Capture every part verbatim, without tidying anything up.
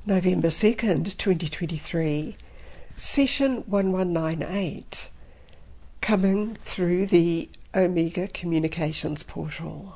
November second, twenty twenty-three, session one one nine eight, coming through the Omega Communications portal.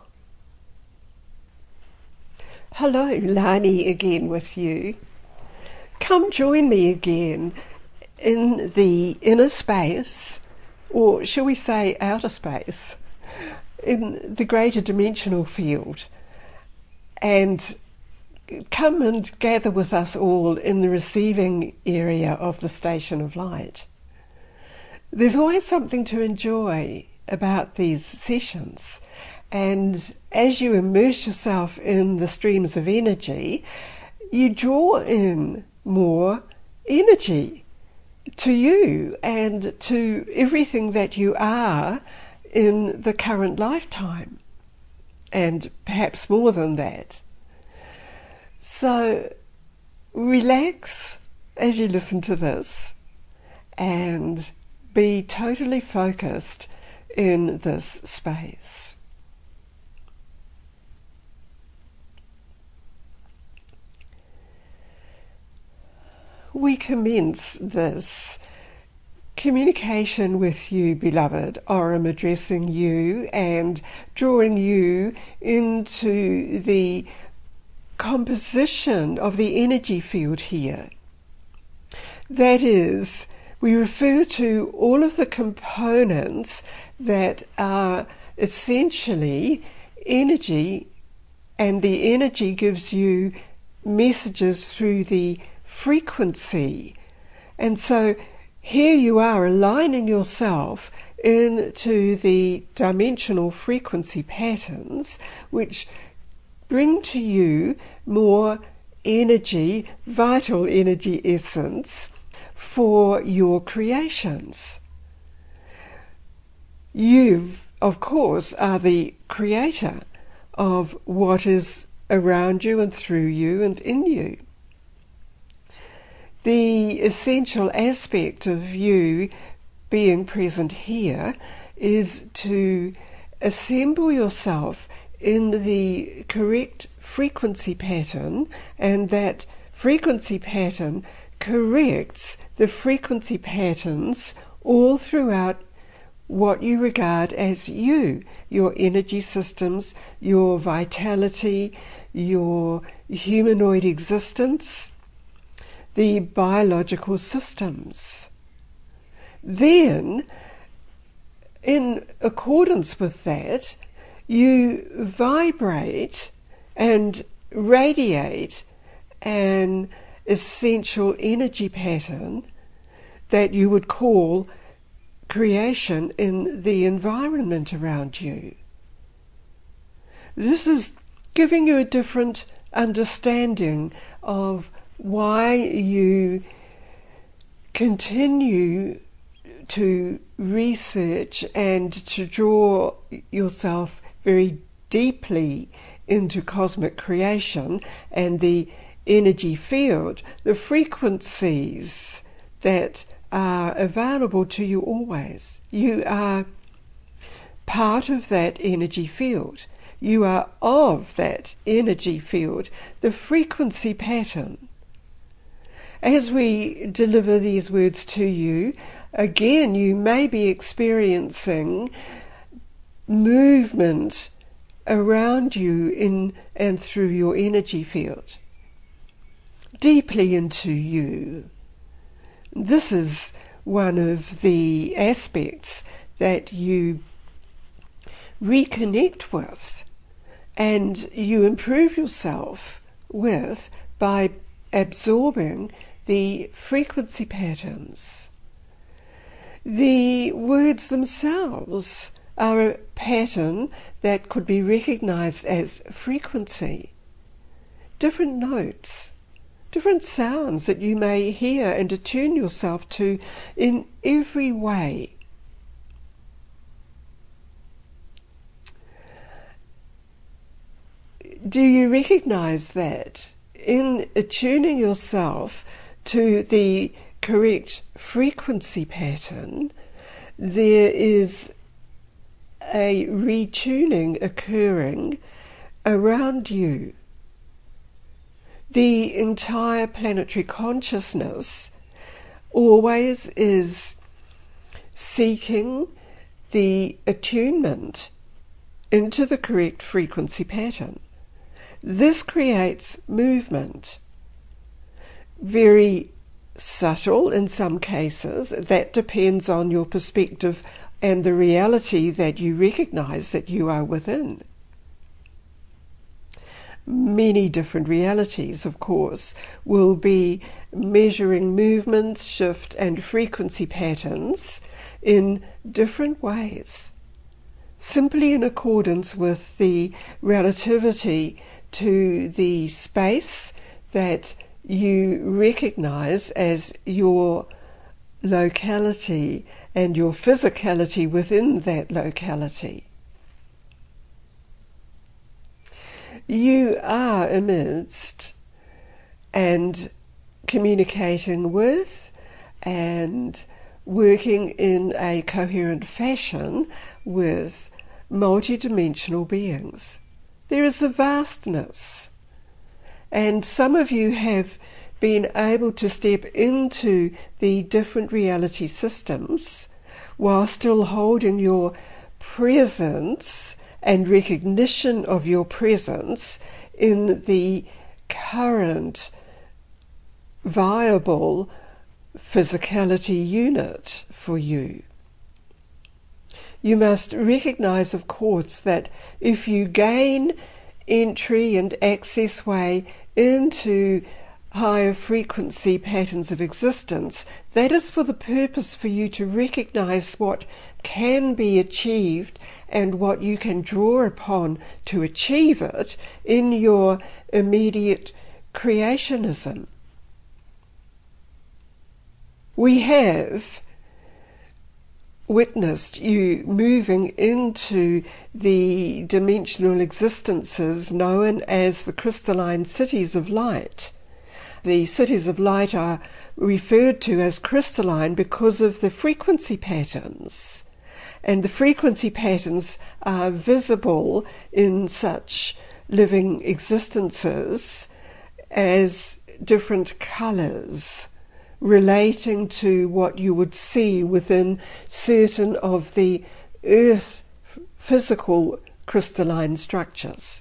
Hello, Lani again with you. Come join me again in the inner space, or shall we say outer space, in the greater dimensional field, and come and gather with us all in the receiving area of the station of light. There's always something to enjoy about these sessions, and as you immerse yourself in the streams of energy, you draw in more energy to you and to everything that you are in the current lifetime, and perhaps more than that. So relax as you listen to this and be totally focused in this space. We commence this communication with you, beloved, or I'm addressing you and drawing you into the composition of the energy field here. That is, we refer to all of the components that are essentially energy, and the energy gives you messages through the frequency. And so here you are aligning yourself into the dimensional frequency patterns, which bring to you more energy, vital energy essence for your creations. You, of course, are the creator of what is around you and through you and in you. The essential aspect of you being present here is to assemble yourself in the correct frequency pattern, and that frequency pattern corrects the frequency patterns all throughout what you regard as you, your energy systems, your vitality, your humanoid existence, the biological systems. Then, in accordance with that, you vibrate and radiate an essential energy pattern that you would call creation in the environment around you. This is giving you a different understanding of why you continue to research and to draw yourself very deeply into cosmic creation and the energy field, the frequencies that are available to you always. You are part of that energy field. You are of that energy field, the frequency pattern. As we deliver these words to you, again, you may be experiencing movement around you in and through your energy field, deeply into you. This is one of the aspects that you reconnect with and you improve yourself with by absorbing the frequency patterns. The words themselves are a pattern that could be recognized as frequency. Different notes, different sounds that you may hear and attune yourself to in every way. Do you recognize that in attuning yourself to the correct frequency pattern, there is a retuning occurring around you? The entire planetary consciousness always is seeking the attunement into the correct frequency pattern. This creates movement. Very subtle in some cases. That depends on your perspective and the reality that you recognize that you are within. Many different realities, of course, will be measuring movement, shift, and frequency patterns in different ways, simply in accordance with the relativity to the space that you recognize as your locality and your physicality within that locality. You are amidst and communicating with and working in a coherent fashion with multidimensional beings. There is a vastness, and some of you have been able to step into the different reality systems while still holding your presence and recognition of your presence in the current viable physicality unit for you. You must recognize, of course, that if you gain entry and access way into higher frequency patterns of existence, that is for the purpose for you to recognize what can be achieved and what you can draw upon to achieve it in your immediate creationism. We have witnessed you moving into the dimensional existences known as the crystalline cities of light. The cities of light are referred to as crystalline because of the frequency patterns, and the frequency patterns are visible in such living existences as different colours relating to what you would see within certain of the earth physical crystalline structures.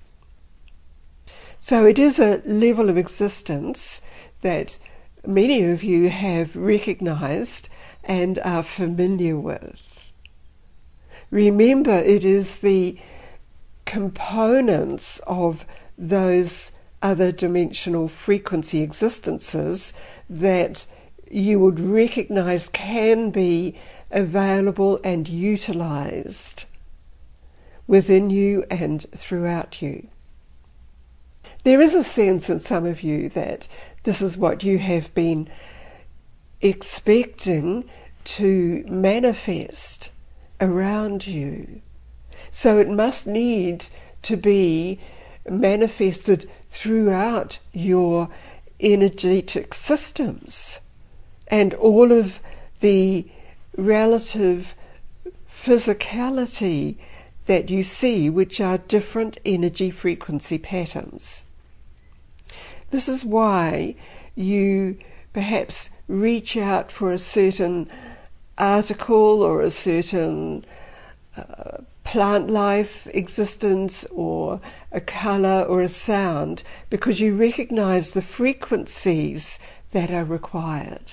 So it is a level of existence that many of you have recognized and are familiar with. Remember, it is the components of those other dimensional frequency existences that you would recognize can be available and utilized within you and throughout you. There is a sense in some of you that this is what you have been expecting to manifest around you. So it must need to be manifested throughout your energetic systems and all of the relative physicality that you see, which are different energy frequency patterns. This is why you perhaps reach out for a certain article or a certain uh, plant life existence or a colour or a sound, because you recognise the frequencies that are required.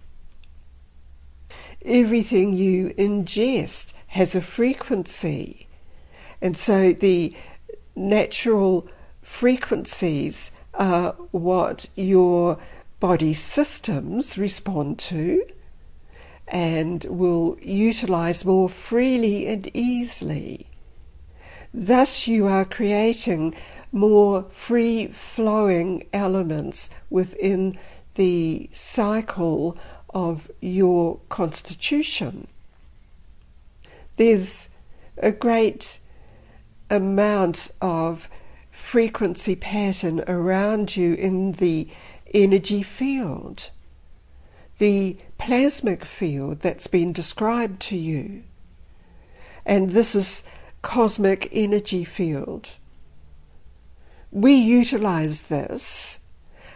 Everything you ingest has a frequency, and so the natural frequencies are what your body systems respond to and will utilise more freely and easily. Thus you are creating more free-flowing elements within the cycle of your constitution. There's a great amount of frequency pattern around you in the energy field, the plasmic field that's been described to you. And this is cosmic energy field. We utilize this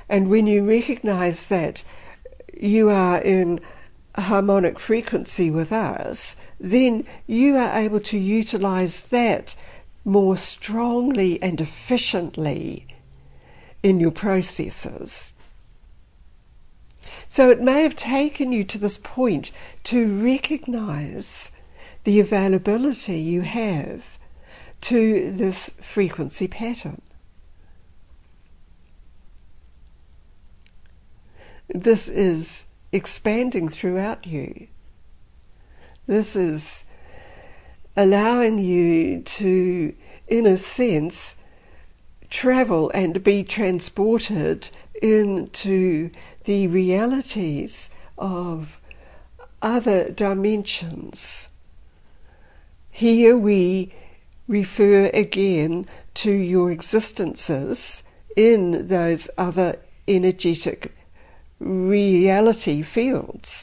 And when you recognize that you are in a harmonic frequency with us, then you are able to utilize that more strongly and efficiently in your processes. So it may have taken you to this point to recognize the availability you have to this frequency pattern. This is expanding throughout you. This is allowing you to, in a sense, travel and be transported into the realities of other dimensions. Here we refer again to your existences in those other energetic reality fields.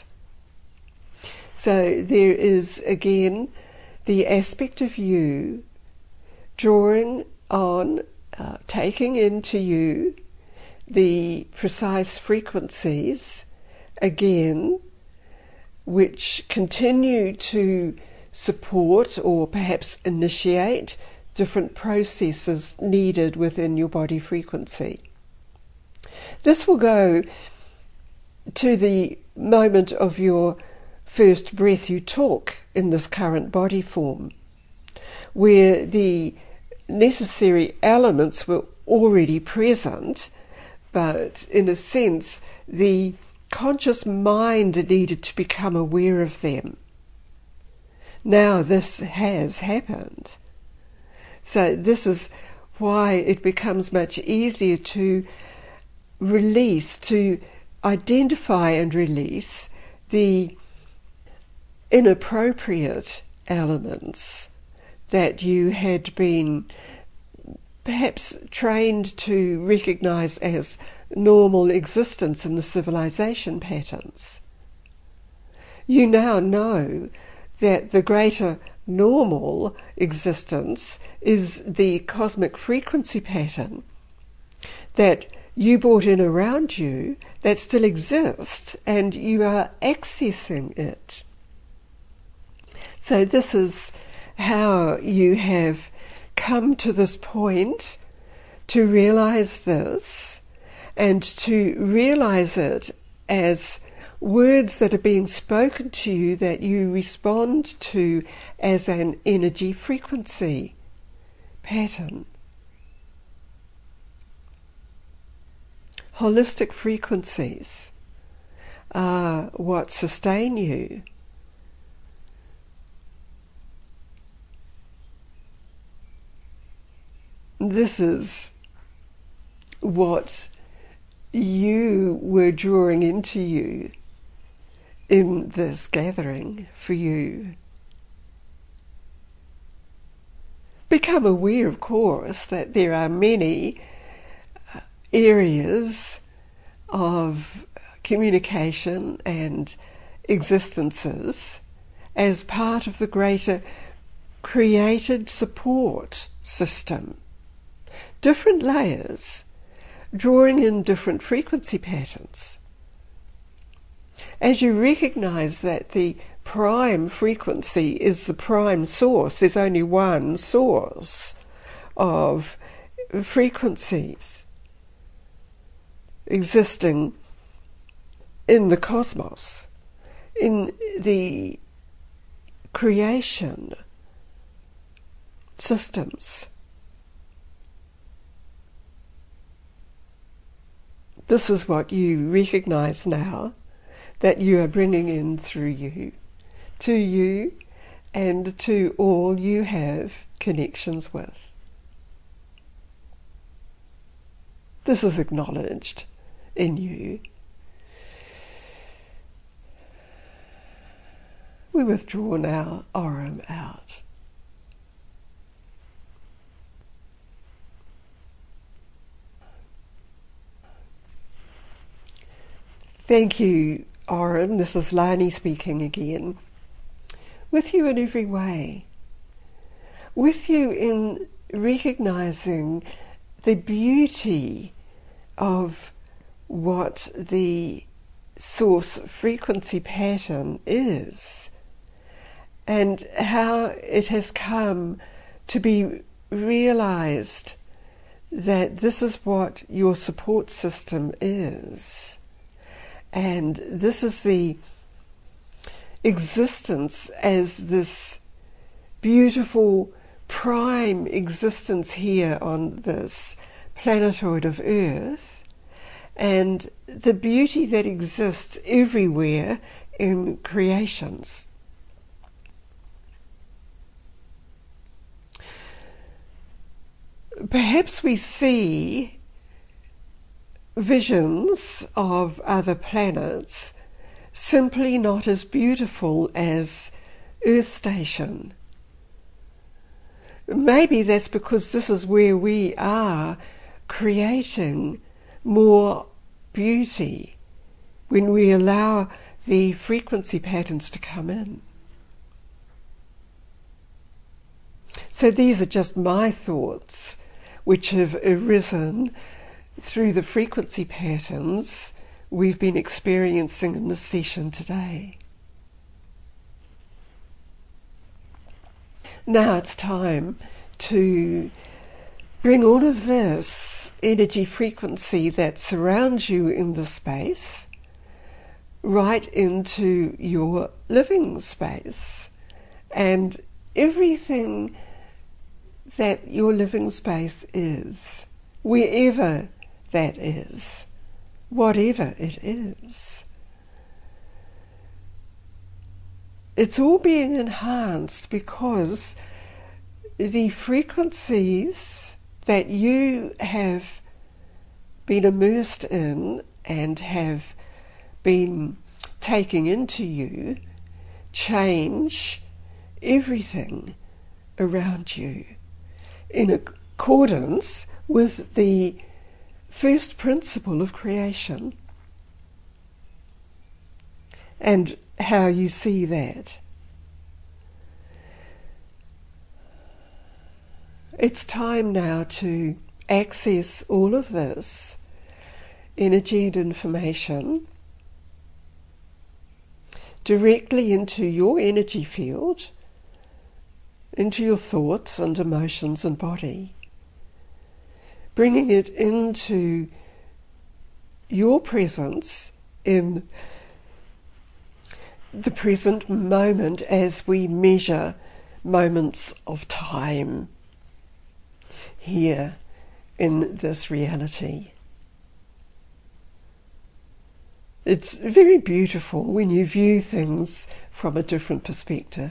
So there is again the aspect of you drawing on, uh, taking into you the precise frequencies again, which continue to support or perhaps initiate different processes needed within your body frequency. This will go to the moment of your first breath you took in this current body form, where the necessary elements were already present, but in a sense the conscious mind needed to become aware of them. Now this has happened. So this is why it becomes much easier to release, to identify and release the inappropriate elements that you had been perhaps trained to recognize as normal existence in the civilization patterns. You now know that the greater normal existence is the cosmic frequency pattern that you brought in around you, that still exists, and you are accessing it. So this is how you have come to this point, to realize this, and to realize it as words that are being spoken to you that you respond to as an energy frequency pattern. Holistic frequencies are what sustain you. This is what you were drawing into you in this gathering for you. Become aware, of course, that there are many areas of communication and existences as part of the greater created support system. Different layers drawing in different frequency patterns. As you recognize that the prime frequency is the prime source, there's only one source of frequencies existing in the cosmos, in the creation systems. This is what you recognize now, that you are bringing in through you, to you and to all you have connections with. This is acknowledged in you. We withdraw now, Aurum out. Thank you, Aurum. This is Lani speaking again. With you in every way. With you in recognizing the beauty of what the source frequency pattern is and how it has come to be realized that this is what your support system is, and this is the existence as this beautiful prime existence here on this planetoid of Earth, and the beauty that exists everywhere in creations. Perhaps we see visions of other planets simply not as beautiful as Earth Station. Maybe that's because this is where we are creating more beauty when we allow the frequency patterns to come in. So these are just my thoughts, which have arisen through the frequency patterns we've been experiencing in this session today. Now it's time to bring all of this energy frequency that surrounds you in the space right into your living space, and everything that your living space is, wherever that is, whatever it is. It's all being enhanced because the frequencies that you have been immersed in and have been taking into you change everything around you in accordance with the first principle of creation and how you see that. It's time now to access all of this energy and information directly into your energy field, into your thoughts and emotions and body, bringing it into your presence in the present moment as we measure moments of time here in this reality. It's very beautiful when you view things from a different perspective.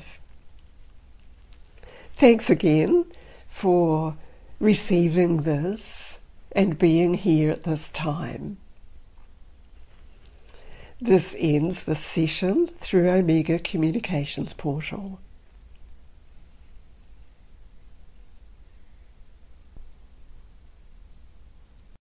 Thanks again for receiving this and being here at this time. This ends the session through Omega Communications Portal.